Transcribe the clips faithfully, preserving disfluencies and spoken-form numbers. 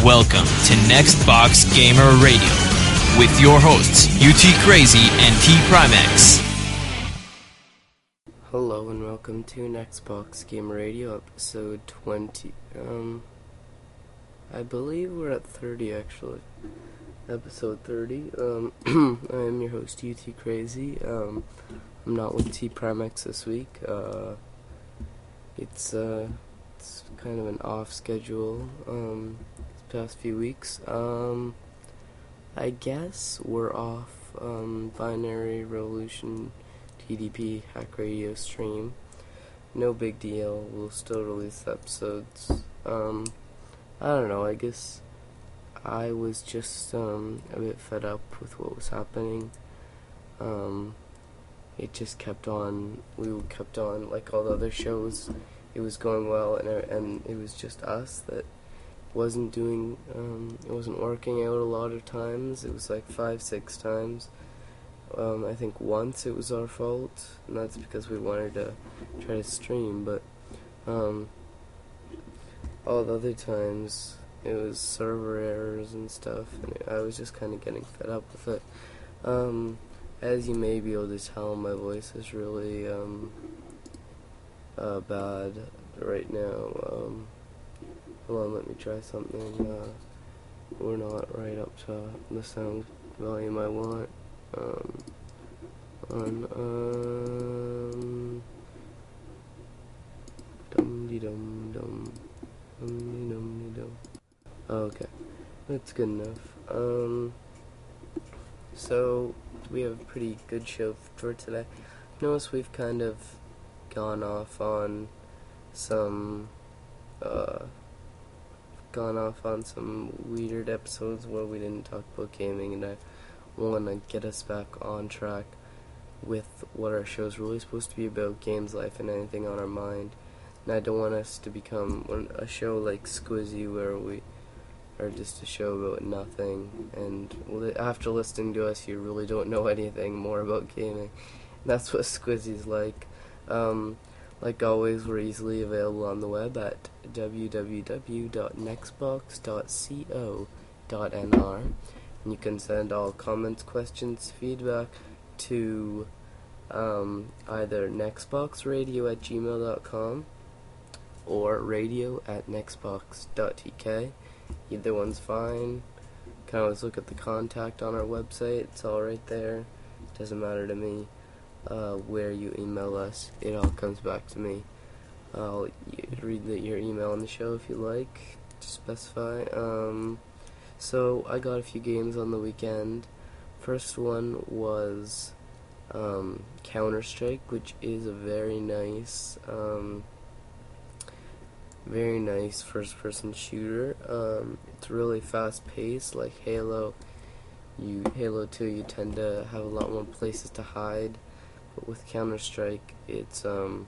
Welcome to Nextbox Gamer Radio with your hosts U T Crazy and T Primex. Hello and welcome to Nextbox Gamer Radio episode twenty. Um, I believe we're at thirty actually. Episode thirty. Um, I am your host U T Crazy. Um, I'm not with T Primex this week. Uh, it's uh, it's kind of an off schedule. Um, these past few weeks. Um, I guess we're off. Um, Binary Revolution. T D P Hack Radio stream. No big deal. We'll still release episodes. Um, I don't know. I guess I was just um, a bit fed up with what was happening. Um, it just kept on. We kept on like all the other shows. It was going well, and and it was just us that wasn't doing. Um, it wasn't working out a lot of times. It was like five, six times. Um, I think once it was our fault, and that's because we wanted to try to stream, but um, all the other times it was server errors and stuff, and I was just kind of getting fed up with it. Um, as you may be able to tell, my voice is really um, uh, bad right now. Um, hold on, let me try something. Uh, we're not right up to the sound volume I want. Um, on, um, dum de dum dum, dum de dum de dum. Okay, that's good enough. Um, so, we have a pretty good show for today. Notice we've kind of gone off on some, uh, gone off on some weird episodes where we didn't talk about gaming, and I want to get us back on track with what our show is really supposed to be about: games, life, and anything on our mind. And I don't want us to become a show like Squizzy, where we are just a show about nothing, and after listening to us you really don't know anything more about gaming. And that's what Squizzy's like. Um, like always, we're easily available on the web at w w w dot nextbox dot co dot n r. And you can send all comments, questions, feedback to um, either nextboxradio at gmail dot com or radio at nextbox dot t k. Either one's fine. You can always look at the contact on our website. It's all right there. It doesn't matter to me uh, where you email us. It all comes back to me. I'll read the, your email on the show if you like to specify. Um, So, I got a few games on the weekend. First one was um, Counter-Strike, which is a very nice, um, very nice first-person shooter. Um, it's really fast-paced, like Halo. You Halo two, you tend to have a lot more places to hide, but with Counter-Strike, it's um,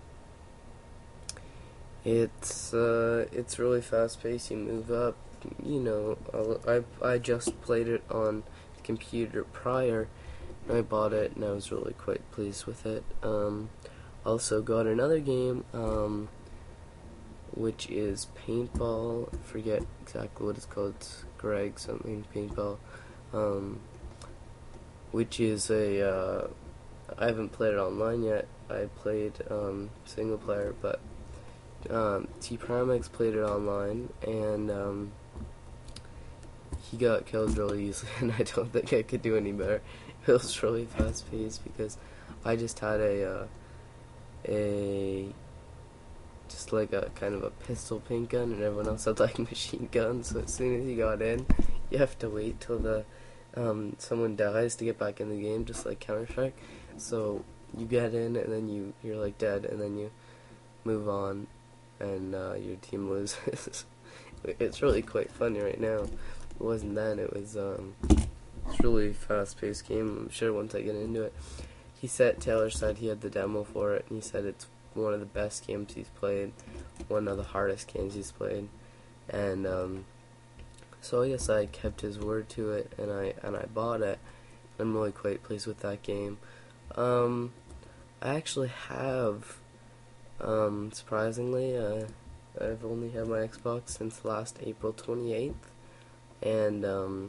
it's uh, it's really fast-paced. You move up. You know, I, I just played it on the computer prior, and I bought it, and I was really quite pleased with it. Um, also got another game, um, which is Paintball. I forget exactly what it's called. It's Greg something Paintball, um, which is a. Uh, I haven't played it online yet. I played um, single player, but um, T Primex played it online, and um, he got killed really easily, and I don't think I could do any better. It was really fast paced because I just had a, uh, a, just like a kind of a pistol paint gun, and everyone else had like machine guns. So as soon as you got in, you have to wait till the, um, someone dies to get back in the game, just like Counter-Strike. So you get in, and then you you're like dead, and then you move on, and uh, your team loses. It's really quite funny right now. It wasn't then, it was, um, it's really fast-paced game. I'm sure once I get into it. He said, Taylor said he had the demo for it, and he said it's one of the best games he's played, one of the hardest games he's played, and, um, so I guess I kept his word to it, and I, and I bought it. I'm really quite pleased with that game. Um, I actually have, um, surprisingly, uh, I've only had my Xbox since last April twenty-eighth. and um,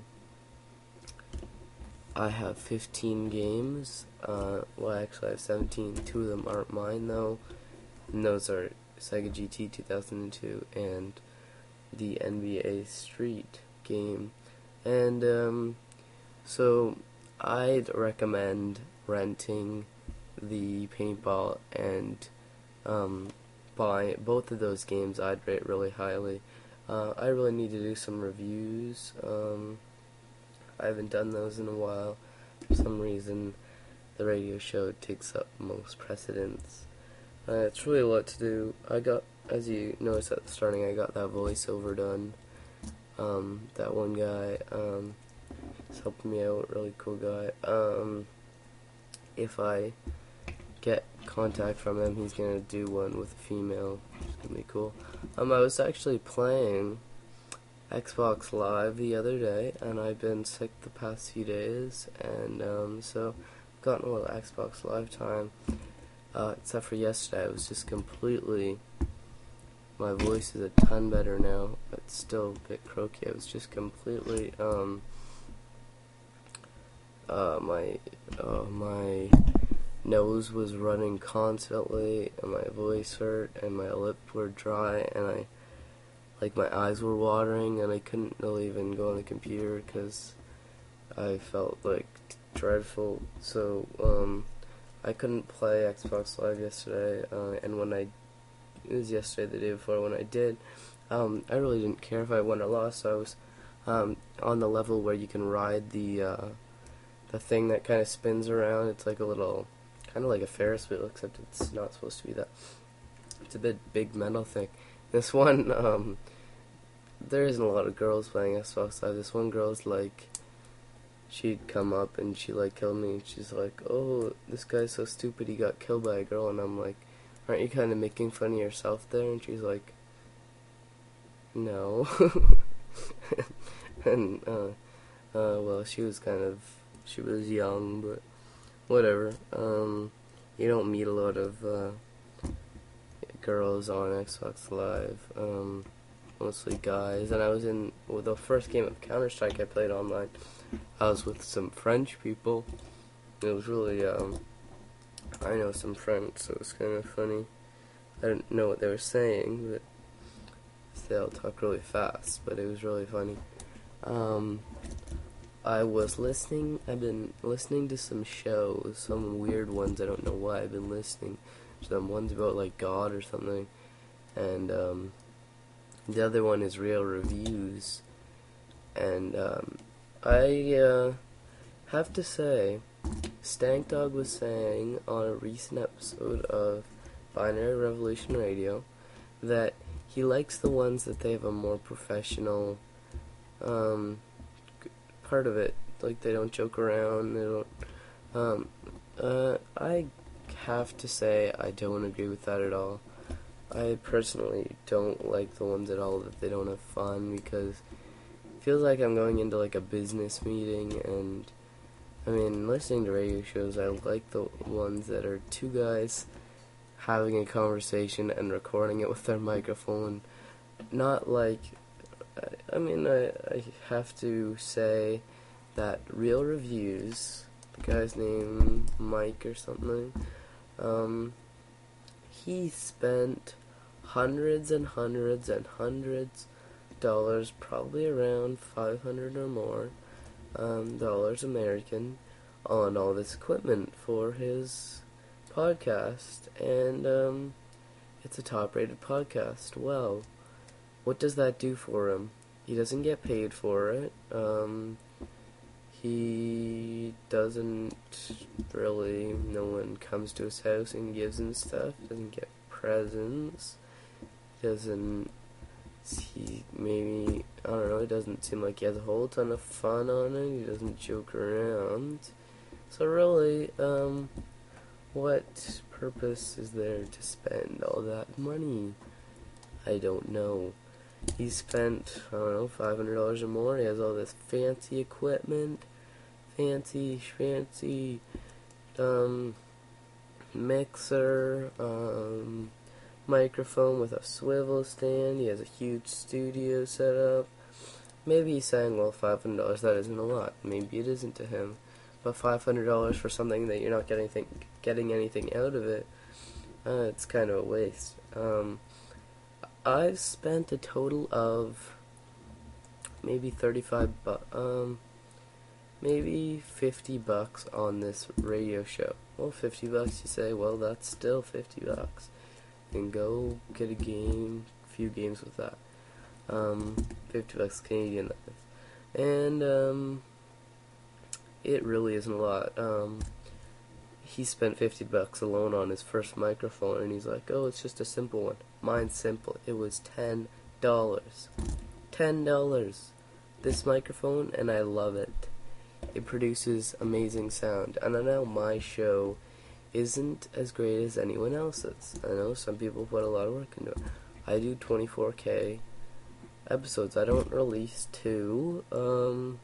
I have fifteen games. Uh, well, actually, I have seventeen. Two of them aren't mine, though. And those are Sega G T two thousand two and the N B A Street game. And um, so I'd recommend renting the paintball and um, buy both of those games. I'd rate really highly. Uh, I really need to do some reviews. Um, I haven't done those in a while. For some reason, the radio show takes up most precedence. Uh, it's really a lot to do. I got, as you noticed at the starting, I got that voiceover done. Um, that one guy um, is helping me out, really cool guy. Um, if I get contact from him, he's gonna do one with a female. It's gonna be cool. Um, I was actually playing Xbox Live the other day, and I've been sick the past few days, and um, so I've gotten a little Xbox Live time. Uh, except for yesterday, I was just completely. My voice is a ton better now, but still a bit croaky. I was just completely. Um, uh, my uh, my nose was running constantly, and my voice hurt, and my lips were dry, and I. Like, my eyes were watering, and I couldn't really even go on the computer because I felt, like, dreadful. So, um, I couldn't play Xbox Live yesterday, uh, and when I, it was yesterday, the day before, when I did, um, I really didn't care if I won or lost. So I was, um, on the level where you can ride the, uh, the thing that kind of spins around. It's like a little, kind of like a Ferris wheel, except it's not supposed to be that. It's a big, big metal thing. This one, um, there isn't a lot of girls playing Xbox Live. This one girl's like, she'd come up and she like killed me, and she's like, oh, this guy's so stupid, he got killed by a girl, and I'm like, aren't you kind of making fun of yourself there? And she's like, no. And, uh, uh, well, she was kind of, she was young, but whatever. Um, you don't meet a lot of, uh, girls on Xbox Live, um, mostly guys, and I was in, well, the first game of Counter-Strike I played online, I was with some French people. It was really, um, I know some French, so it was kind of funny. I didn't know what they were saying, but they all talk really fast, but it was really funny. Um, I was listening, I've been listening to some shows, some weird ones, I don't know why I've been listening. Some one's about like God or something, and um, the other one is Real Reviews. And um, I uh, have to say, Stank Dog was saying on a recent episode of Binary Revolution Radio that he likes the ones that they have a more professional um, part of it. Like, they don't joke around. They don't. Um, uh, I. have to say I don't agree with that at all. I personally don't like the ones at all that they don't have fun, because it feels like I'm going into like a business meeting. And I mean, listening to radio shows, I like the ones that are two guys having a conversation and recording it with their microphone. Not like, I mean, I, I have to say that Real Reviews, the guy's name Mike or something, Um, he spent hundreds and hundreds and hundreds of dollars, probably around five hundred or more um, dollars American, on all this equipment for his podcast, and um, it's a top-rated podcast. Well, what does that do for him? He doesn't get paid for it. Um, He doesn't really, no one comes to his house and gives him stuff, doesn't get presents, doesn't, he maybe, I don't know, it doesn't seem like he has a whole ton of fun on it, he doesn't joke around. So really, um, what purpose is there to spend all that money? I don't know. He spent, I don't know, five hundred dollars or more. He has all this fancy equipment, fancy, fancy, um, mixer, um, microphone with a swivel stand. He has a huge studio set up. maybe he's saying, well, five hundred dollars, that isn't a lot. Maybe it isn't to him. But five hundred dollars for something that you're not getting anything, getting anything out of it, uh, it's kind of a waste. Um, I've spent a total of maybe thirty-five bu- um, maybe fifty bucks on this radio show. Well, fifty bucks, you say, well, that's still fifty bucks. And go get a game, a few games with that. Um, fifty bucks Canadian, that is. And, um, it really isn't a lot. Um, he spent fifty bucks alone on his first microphone, and he's like, oh, it's just a simple one. Mine's simple. It was ten dollars. ten dollars. This microphone, and I love it. It produces amazing sound. And I know my show isn't as great as anyone else's. I know some people put a lot of work into it. I do twenty-four K episodes. I don't release two. Um,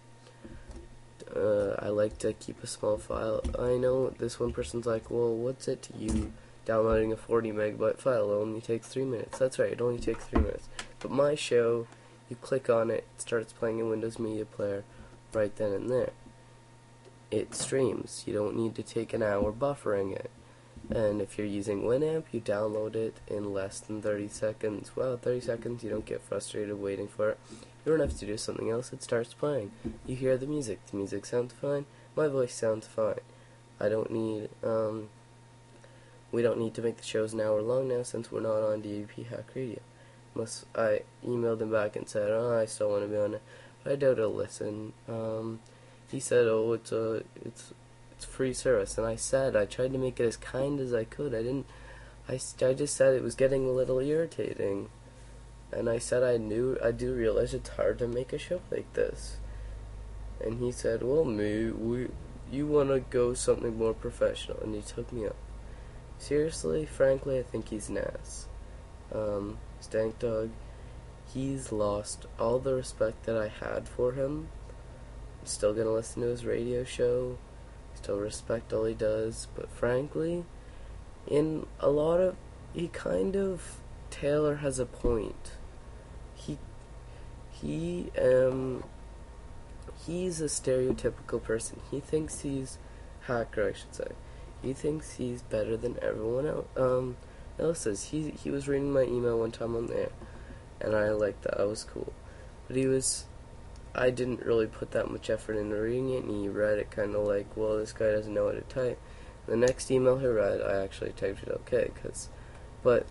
uh, I like to keep a small file. I know this one person's like, well, what's it to you downloading a forty megabyte file? It only takes three minutes. That's right, it only takes three minutes. But my show, you click on it, it starts playing in Windows Media Player right then and there. It streams. You don't need to take an hour buffering it. And if you're using Winamp, you download it in less than thirty seconds. Well, thirty seconds, you don't get frustrated waiting for it. You don't have to do something else, it starts playing. You hear the music. The music sounds fine. My voice sounds fine. I don't need, um, we don't need to make the shows an hour long now since we're not on D V P Hack Radio. Unless I emailed him back and said, oh, I still want to be on it. But I doubt he'll listen. Um, he said, oh, it's a, it's, it's free service. And I said, I tried to make it as kind as I could. I didn't, I, I just said it was getting a little irritating. And I said I knew, I do realize it's hard to make a show like this. And he said, well, me, we, you want to go something more professional. And he took me up. Seriously, frankly, I think he's an ass. Um, Stank Dog, he's lost all the respect that I had for him. I'm still gonna listen to his radio show, still respect all he does, but frankly, in a lot of, he kind of, Taylor has a point. He, he, um, he's a stereotypical person. He thinks he's, hacker I should say, he thinks he's better than everyone else, um, else's. He, he was reading my email one time on there, and I liked that, that was cool, but he was, I didn't really put that much effort into reading it, and he read it kind of like, well, this guy doesn't know how to type. The next email he read, I actually typed it okay, cause, but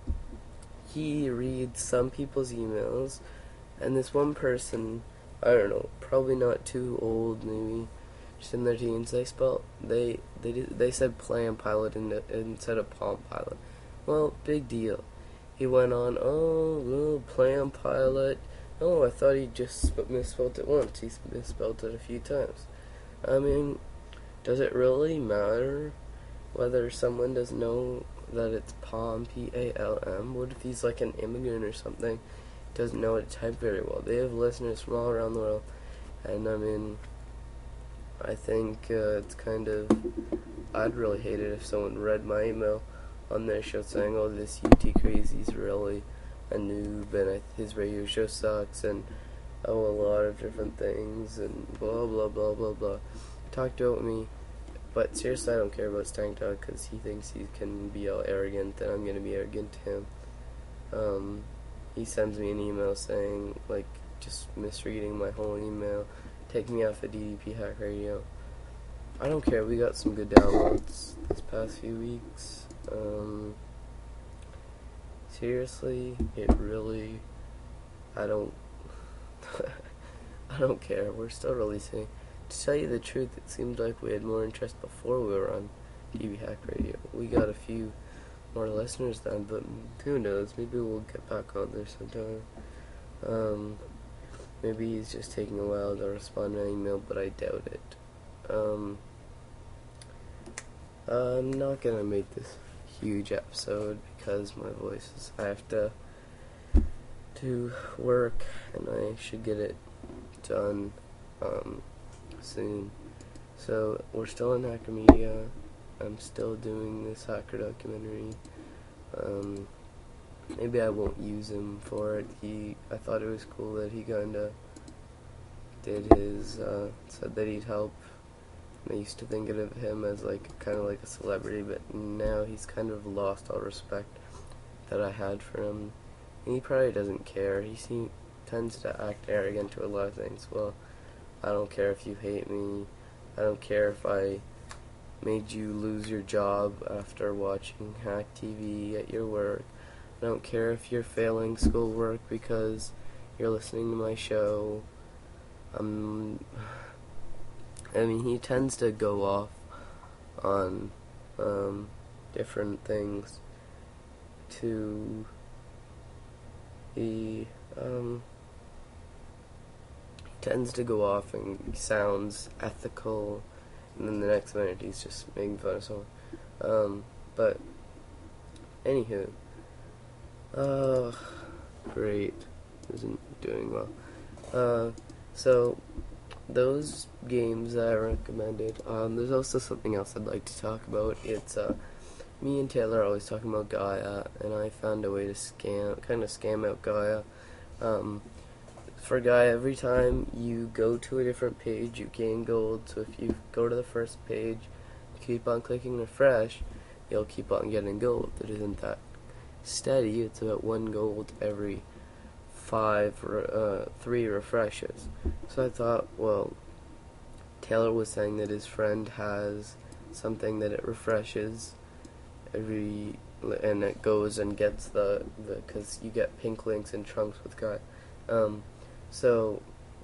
he reads some people's emails, and this one person, I don't know, probably not too old, maybe just in their teens, they spelled, they, they, did, they said Plan Pilot in the, instead of Palm Pilot. Well, big deal. He went on, oh, well, Plan Pilot. Oh, I thought he just misspelled it once. He misspelled it a few times. I mean, does it really matter whether someone doesn't know that it's Palm, P A L M? What if he's like an immigrant or something, doesn't know how to type very well? They have listeners from all around the world, and I mean, I think uh, it's kind of, I'd really hate it if someone read my email on their show saying, oh, this U T Crazy's really a noob, and I, his radio show sucks, and oh, a lot of different things, and blah, blah, blah, blah, blah. Talked about me, but seriously, I don't care about Stank Dog, because he thinks he can be all arrogant, and I'm going to be arrogant to him. Um, he sends me an email saying, like, just misreading my whole email, taking me off of D D P Hack Radio. I don't care, we got some good downloads this past few weeks. Um... Seriously, it really, I don't, I don't care, we're still releasing. To tell you the truth, it seemed like we had more interest before we were on D V Hack Radio. We got a few more listeners then, but who knows, maybe we'll get back on there sometime. Um, maybe he's just taking a while to respond to my email, but I doubt it. Um, I'm not gonna make this huge episode because my voice is, I have to to work, and I should get it done um, soon. So we're still in Hacker Media. I'm still doing this hacker documentary. Um, maybe I won't use him for it. He, I thought it was cool that he kinda did his, uh, said that he'd help. I used to think of him as like kind of like a celebrity, but now he's kind of lost all respect that I had for him. And he probably doesn't care. He seem, tends to act arrogant to a lot of things. Well, I don't care if you hate me. I don't care if I made you lose your job after watching Hack T V at your work. I don't care if you're failing schoolwork because you're listening to my show. Um, I mean, he tends to go off on um, different things to he um, he tends to go off and he sounds ethical, and then the next minute he's just making fun of someone. Um, but anywho, uh, great, isn't doing well. Uh, so those games that I recommended. Um, there's also something else I'd like to talk about. It's uh, me and Taylor are always talking about Gaia, and I found a way to scam, kind of scam out Gaia. Um, for Gaia, every time you go to a different page, you gain gold. So if you go to the first page, keep on clicking refresh, you'll keep on getting gold. It isn't that steady. It's about one gold every five, uh, three refreshes. So I thought, well, Taylor was saying that his friend has something that it refreshes every, and it goes and gets the, the, cause you get pink links and trunks with Gaia. Um, so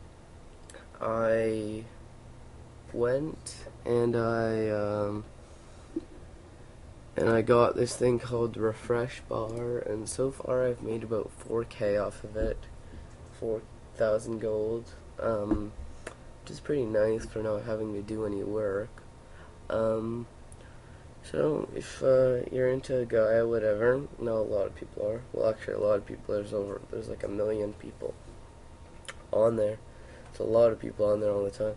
I went and I, um, and I got this thing called Refresh Bar, and so far I've made about four K off of it, four thousand gold, um, which is pretty nice for not having to do any work. Um, so if uh, you're into Gaia, whatever, not a lot of people are. Well, actually, a lot of people. There's over. There's like a million people on there. There's a lot of people on there all the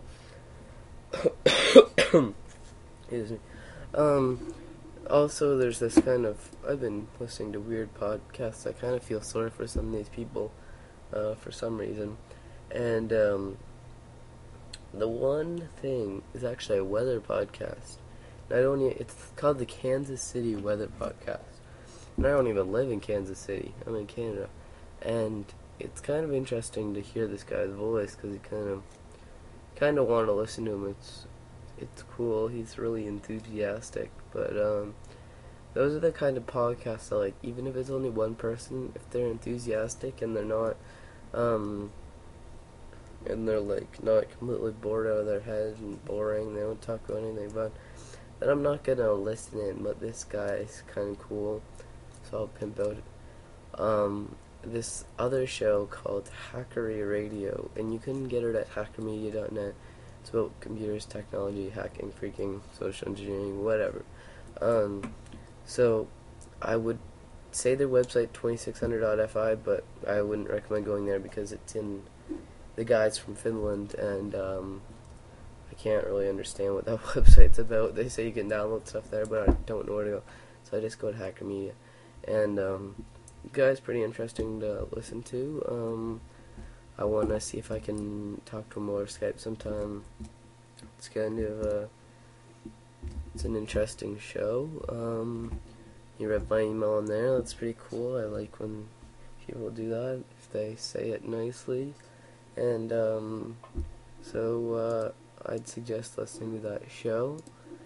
time. Excuse me. Um. Also, there's this kind of, I've been listening to weird podcasts. I kind of feel sorry for some of these people, uh, for some reason. And, um, the one thing is actually a weather podcast. And I don't even, it's called the Kansas City Weather Podcast. And I don't even live in Kansas City. I'm in Canada. And it's kind of interesting to hear this guy's voice, because he kind of, kind of want to listen to him. It's, it's cool. He's really enthusiastic. But, um, those are the kind of podcasts that, like, even if it's only one person, if they're enthusiastic and they're not, um, and they're, like, not completely bored out of their head and boring, they don't talk about anything fun, then I'm not gonna listen in. But this guy's kind of cool, so I'll pimp out um, this other show called Hackery Radio, and you can get it at hacker media dot net. It's about computers, technology, hacking, freaking, social engineering, whatever. Um, so, I would say their website twenty-six hundred dot F I, but I wouldn't recommend going there because it's in, the guy's from Finland, and um, I can't really understand what that website's about. They say you can download stuff there, but I don't know where to go. So I just go to Hacker Media. And um, the guy's pretty interesting to listen to. Um, I want to see if I can talk to him over Skype sometime. It's kind of a, it's an interesting show. Um, you read my email on there. That's pretty cool. I like when people do that, if they say it nicely. And um, so uh, I'd suggest listening to that show.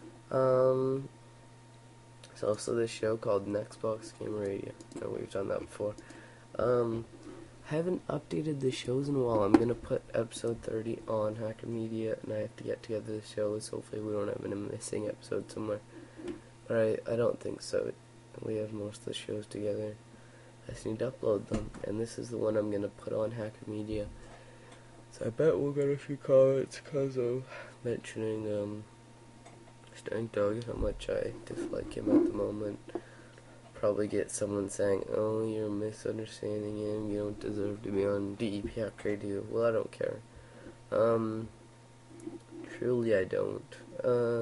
Um, there's also this show called Nextbox Gamer Radio. No, we've done that before. Um, haven't updated the shows in a while. I'm gonna put episode thirty on Hacker Media, and I have to get together the shows. Hopefully we don't have a missing episode somewhere. But I, I don't think so. We have most of the shows together. I just need to upload them, and this is the one I'm gonna put on Hacker Media. So I bet we'll get a few comments because of mentioning um, Stank Dog, how much I dislike him at the moment. Probably get someone saying, "Oh, you're misunderstanding him. You don't deserve to be on D E P Hack Radio." Well, I don't care. Um, truly, I don't. Uh,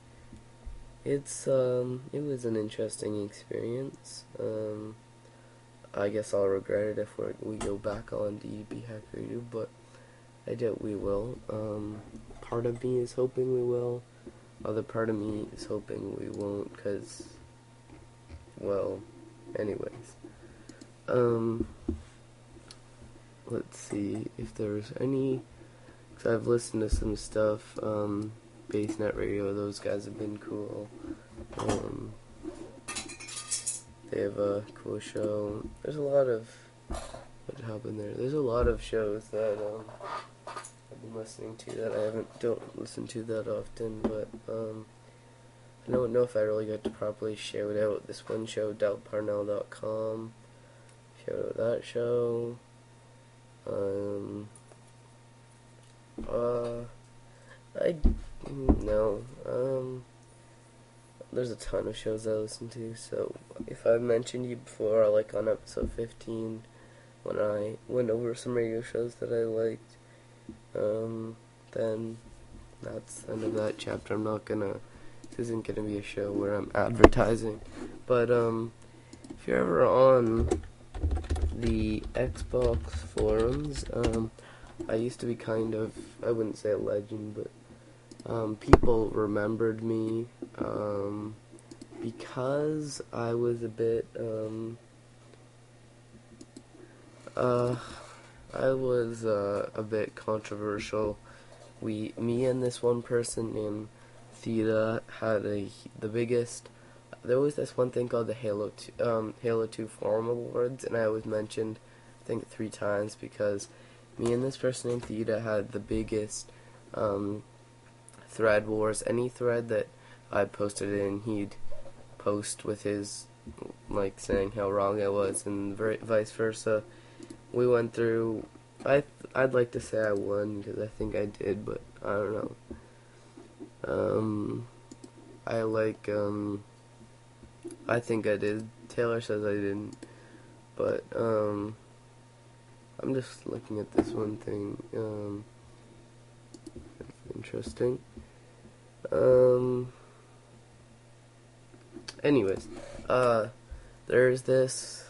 it's um, it was an interesting experience. Um, I guess I'll regret it if we're, we go back on D E P Hack Radio, but I doubt we will. Um, part of me is hoping we will. Other part of me is hoping we won't, because, well, anyways. Um, let's see if there's any, because I've listened to some stuff, um, BassNet Radio, those guys have been cool. Um, they have a cool show. There's a lot of, what happened there? There's a lot of shows that, um, I've been listening to that I haven't, don't listen to that often, but, um, I don't know if I really got to properly shout out this one show, doubt parnell dot com, shout out that show, um, uh, I, no, um, there's a ton of shows I listen to, so if I've mentioned you before, like on episode fifteen, when I went over some radio shows that I liked, um, then that's the end of that chapter. I'm not gonna, this isn't gonna be a show where I'm advertising, but, um, if you're ever on the Xbox forums, um, I used to be kind of, I wouldn't say a legend, but, um, people remembered me, um, because I was a bit, um, uh, I was, uh, a bit controversial. We, me and this one person named Theta had a, the biggest, there was this one thing called the Halo two, um, Halo two Forum Awards, and I was mentioned, I think, three times, because me and this person named Theta had the biggest, um, thread wars. Any thread that I posted in, he'd post with his, like, saying how wrong I was, and vice versa. We went through, I th I'd like to say I won, because I think I did, but I don't know. Um, I like, um, I think I did. Taylor says I didn't, but, um, I'm just looking at this one thing, um, it's interesting. Um, anyways, uh, there's this,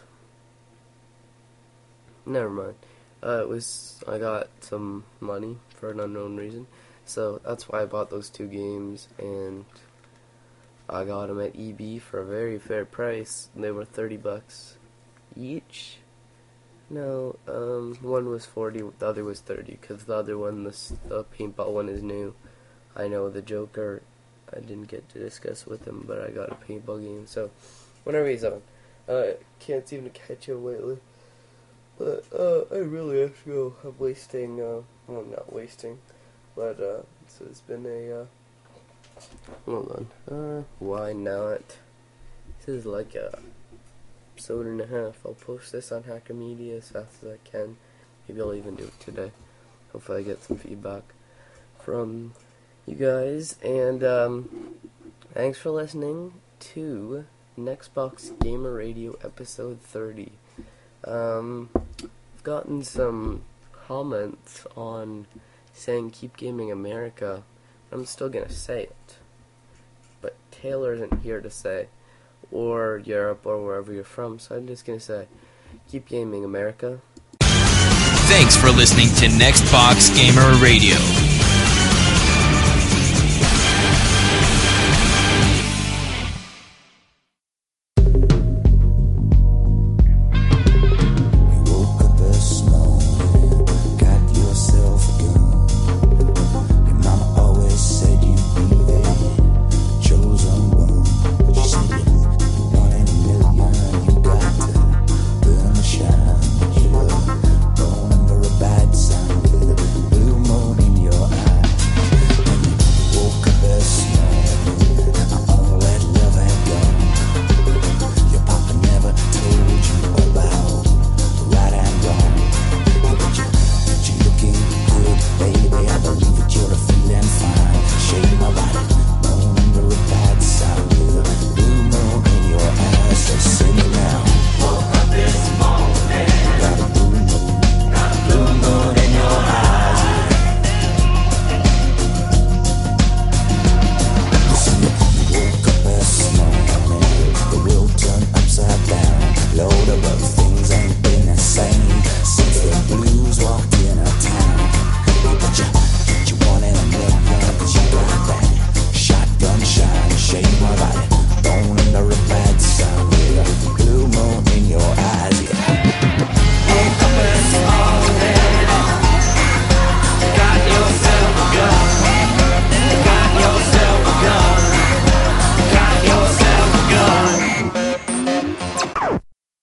never mind, uh, it was, I got some money for an unknown reason, so that's why I bought those two games, and I got them at E B for a very fair price. They were thirty bucks each. No, um, one was forty, the other was thirty, because the other one, the, the paintball one, is new. I know the Joker, I didn't get to discuss with him, but I got a paintball game, so whenever he's on. Uh, can't seem to catch him lately. But, uh, I really have to go. I'm wasting, uh, well, not wasting, but, uh, so it's been a, uh, hold on, uh, why not? This is like a episode and a half. I'll post this on Hacker Media as fast as I can. Maybe I'll even do it today. Hopefully I get some feedback from you guys, and, um, thanks for listening to Nextbox Gamer Radio episode thirty. Um, I've gotten some comments on saying Keep Gaming America. I'm still gonna say it, but Taylor isn't here to say, or Europe, or wherever you're from, so I'm just gonna say Keep Gaming America. Thanks for listening to Nextbox Gamer Radio.